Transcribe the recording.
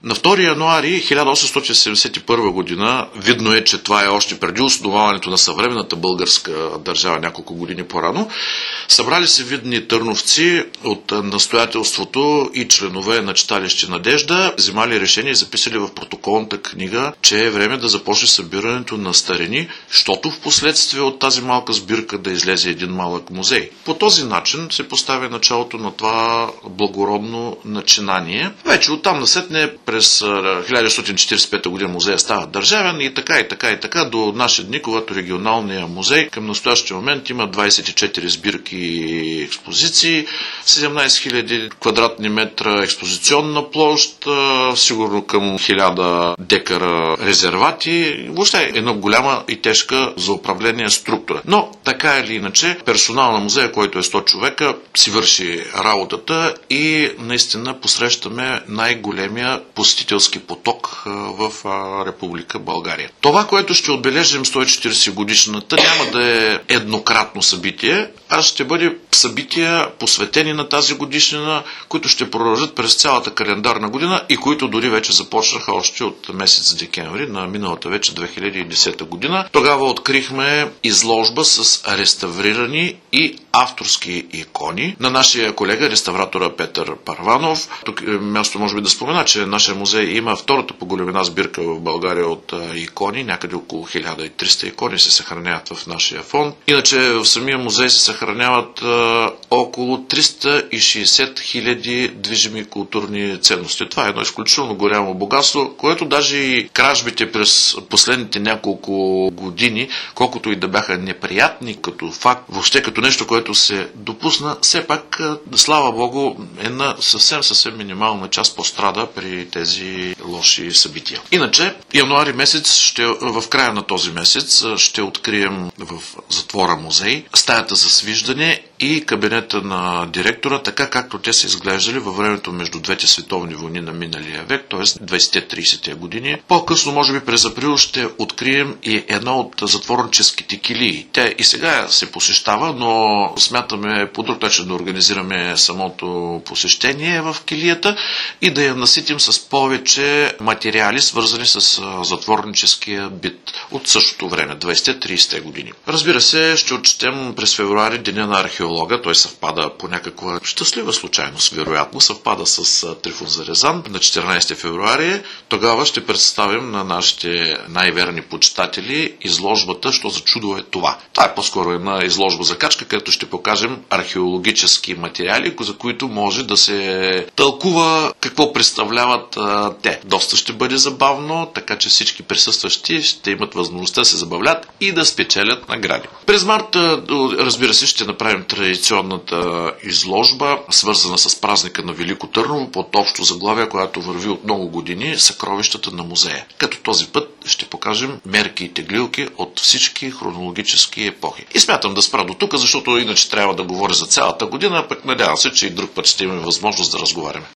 На 2 януари 1871 година, видно е, че това е още преди основаването на съвременната българска държава няколко години по-рано, събрали се видни търновци от настоятелството и членове на читалище Надежда, взимали решение и записали в протоколната книга, че е време да започне събирането на старини, защото в последствие от тази малка сбирка да излезе един малък музей. По този начин се поставя началото на това благородно начинание. Вече оттам насетне през 1945 година музея става държавен и така до наши дни, когато регионалния музей към настоящия момент има 24 сбирки и експозиции, 17 000 квадратни метра експозиционна площ, сигурно към 1000 декара резервати. Въобще една голяма и тежка за управление структура. Но така или иначе, персонал на музея, който е 100 човека, си върши работата и наистина посрещаме най-големия посетителски поток в Република България. Това, което ще отбележим 140 годишната, няма да е еднократно събитие, а ще бъде събития посветени на тази годишнина, които ще продължат през цялата календарна година и които дори вече започнаха още от месец декември на миналата вече 2010 година. Тогава открихме изложба с реставрирани и авторски икони на нашия колега, реставратора Петър Парванов. Тук е място може би да спомена, че нашия музей има втората по големина сбирка в България от икони, някъде около 1300 икони се съхраняват в нашия фонд. Иначе в самия музей се съхраняват около 360 000 движими културни ценности. Това е едно изключително голямо богатство, което даже и кражбите през последните няколко години, колкото и да бяха неприятни като факт, въобще като нещо, което се допусна, все пак, слава Богу, една съвсем минимална част пострада при тези лоши събития. Иначе, януари месец, в края на този месец, ще открием в затвора музей стаята за свиждане и кабинета на директора, така както те са изглеждали във времето между двете световни войни на миналия век, т.е. 20-30 години. По-късно, може би през април, ще открием и една от затворническите килии. Тя и сега се посещава, но смятаме по друг начин да организираме самото посещение в килията и да я наситим с повече материали, свързани с затворническия бит от същото време, 20-30 години. Разбира се, ще отчетем през февруари Деня на археолога, той съвпада по някаква щастлива случайност, вероятно, съвпада с Трифон Зарезан на 14 февруари. Тогава ще представим на нашите най-верни почитатели изложбата "Що за чудо е това?". Това е по-скоро една изложба за качка, където ще покажем археологически материали, за които може да се тълкува какво представляват те. Доста ще бъде забавно, така че всички присъстващи ще имат възможността да се забавлят и да спечелят награди. През март, разбира се, ще направим традиционната изложба, свързана с празника на Велико Търново, под общо заглавие, която върви от много години, "Съкровищата на музея". Като този път ще покажем мерки и теглилки от всички хронологически епохи. И смятам да спра до тук, защото иначе трябва да говоря за цялата година, пък надявам се, че и друг път ще имаме възможност да разговаряме.